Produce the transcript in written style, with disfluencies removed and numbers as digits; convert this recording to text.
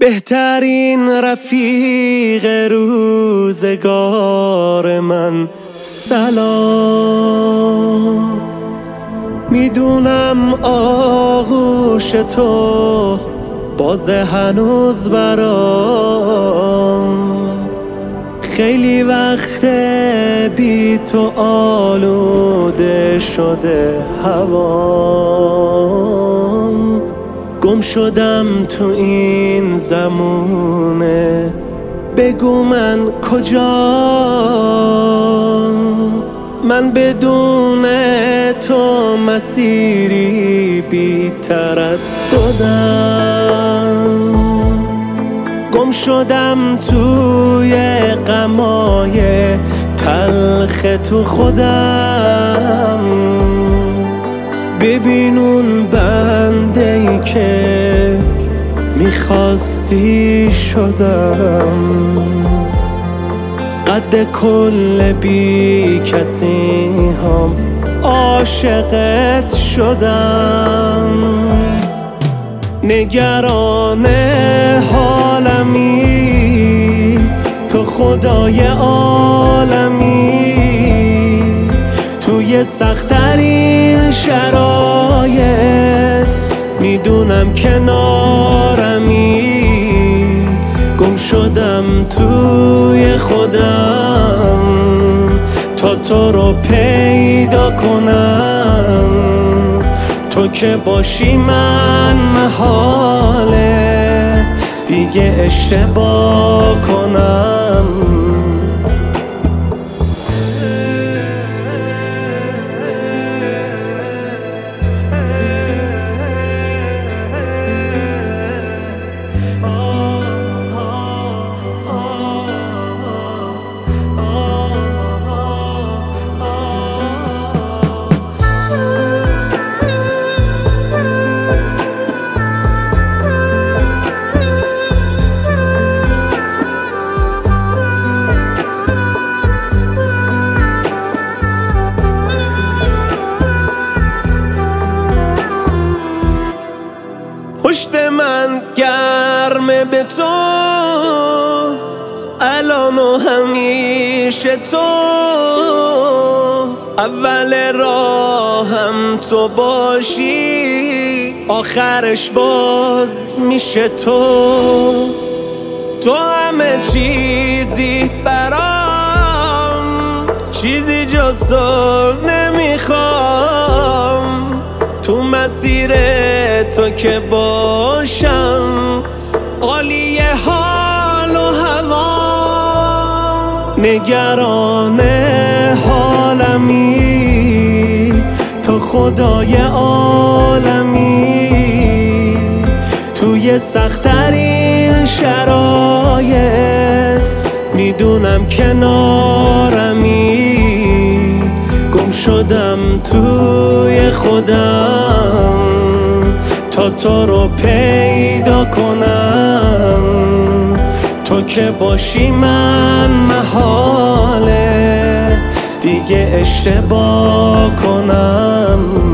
بهترین رفیق روزگار من سلام. میدونم آغوش تو باز هنوز برام، خیلی وقت بی تو آلوده شده هوام. گم شدم تو این زمونه، بگو من کجام. من بدون تو مسیری بی ترددم. گم شدم توی غمای تلخ تو خودم. ببین اون بنده ای که میخواستی شدم. قد کل بی کسی هم عاشقت شدم. نگران حالمی، تو خدای عالمی. توی سخت‌ترین شرایط میدونم کنارمی. گم شدم توی خودم تا تو رو پیدا کنم. تو که باشی من محاله دیگه اشتباه کنم. پشت من گرمه به تو الان و همیشه تو. اول راهم تو باشی، آخرش باز میشه تو. تو همه چیزی برام، چیزی جز تو نمیخوام. تو مسیر تو که باشم، عالی حال و هوا. نگران حالمی، تو خدای عالمی. توی سخت‌ترین شرایط میدونم کنارمی. گم شدم توی خودم تا تو رو پیدا کنم. تو که باشی من محاله دیگه اشتباه کنم.